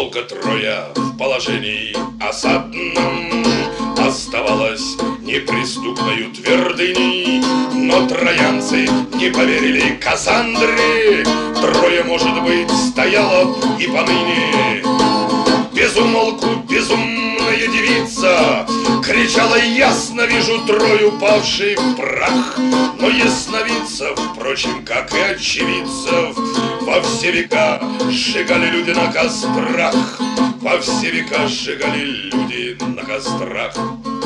Долго Троя в положении осадном оставалась неприступною твердыней, но троянцы не поверили Кассандре. Троя, может быть, стояла и поныне. Без умолку безумная девица кричала: ясно вижу Трою, павшей в прах. Но ясновидцев, впрочем, как и очевидцев, во все века сжигали люди на кострах. Во все века сжигали люди на кострах.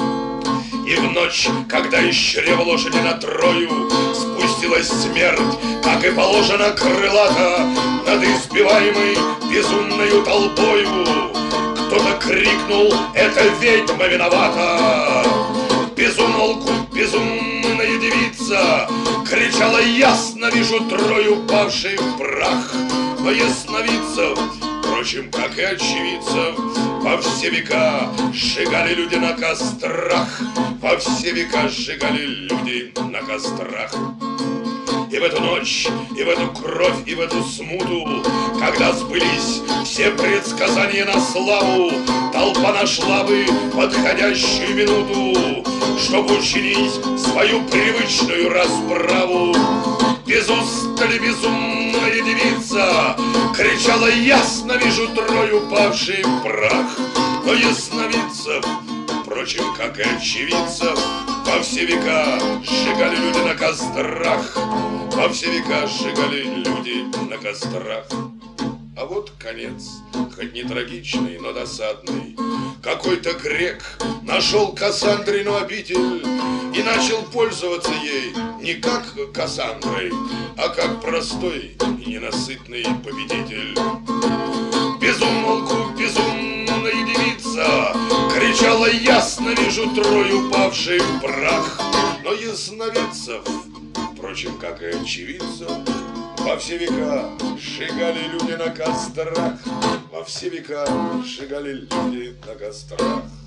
И в ночь, когда из чрева лошади на Трою спустилась смерть, как и положено крылато над избиваемой безумною толпою, кто-то крикнул: это ведьма виновата. Безумолку безумная девица кричала: ясно вижу Трою, павшей в прах. Но ясновидцев, впрочем, как и очевидцев, во все века сжигали люди на кострах. Во все века сжигали люди на кострах. И в эту ночь, и в эту кровь, и в эту смуту, когда сбылись все предсказания на славу, толпа нашла бы подходящую минуту, чтобы учинить свою привычную расправу. Без устали безумная девица кричала: ясно вижу Трою, павшей в прах. Но ясновидцев, впрочем, как и очевидцев, во все века сжигали люди на кострах. Во все века сжигали люди на кострах. А вот конец, хоть не трагичный, но досадный. Какой-то грек нашел Кассандрину обитель и начал пользоваться ей не как Кассандрой, а как простой и ненасытный победитель. Безумолку безумная девица кричала: ясно вижу Трою, павшей в прах. Но ясновидцев, впрочем, как и очевидцев, во все века сжигали люди на кострах. Во все века сжигали люди на кострах.